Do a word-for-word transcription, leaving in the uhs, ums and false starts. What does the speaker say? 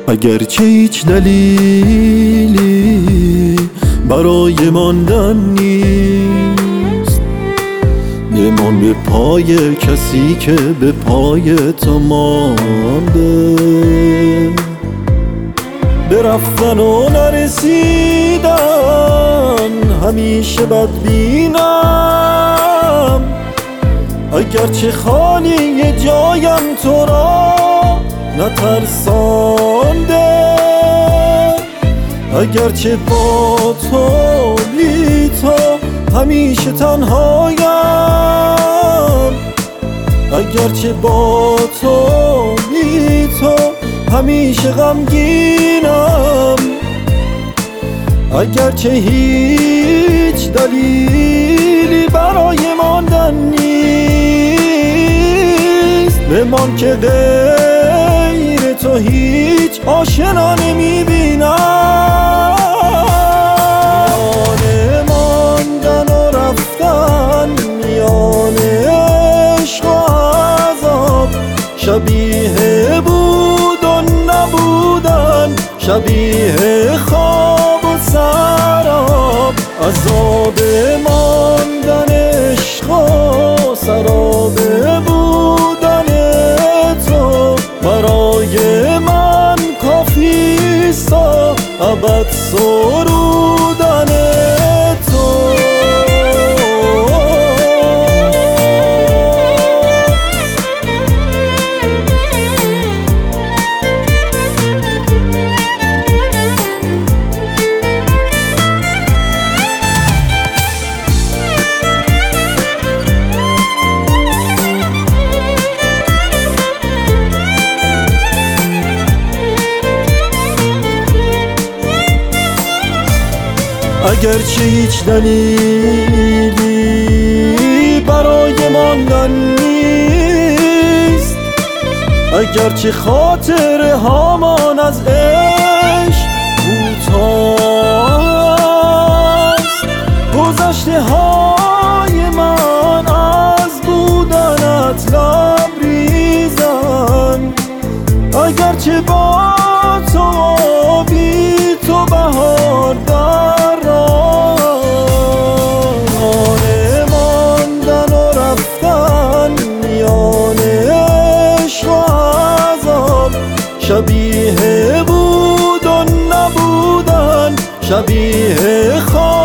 اگرچه هیچ دلیلی برای ماندن نیست، بمان به پای کسی که به پای تو مانده. به رفتن و نرسیدن همیشه بدبینم، اگرچه خالی جایم تو را نترسانده. اگرچه با تو بی تو همیشه تنهایم، اگرچه با تو بی تو همیشه غمگینم، اگرچه هیچ دلیلی برای ماندن نیست، بمان که غیر تو هیچ آشنا نمیبینم. میان ماندن و رفتن، میان عشق و عذاب، شبیه بود و نبودن، شبیه خواب و سراب. عذاب ماندن عشق و سراب بودن تو برای من کافیست تا ابد سرودن تو. اگرچه هیچ دلیلی برای ماندن نیست، اگرچه خاطره هامان از عشق کوتاست، گذشته های من از بودنت لبریزن، اگرچه با تو بی تو بهار در شبیه بود و نبودن، شبیه خواب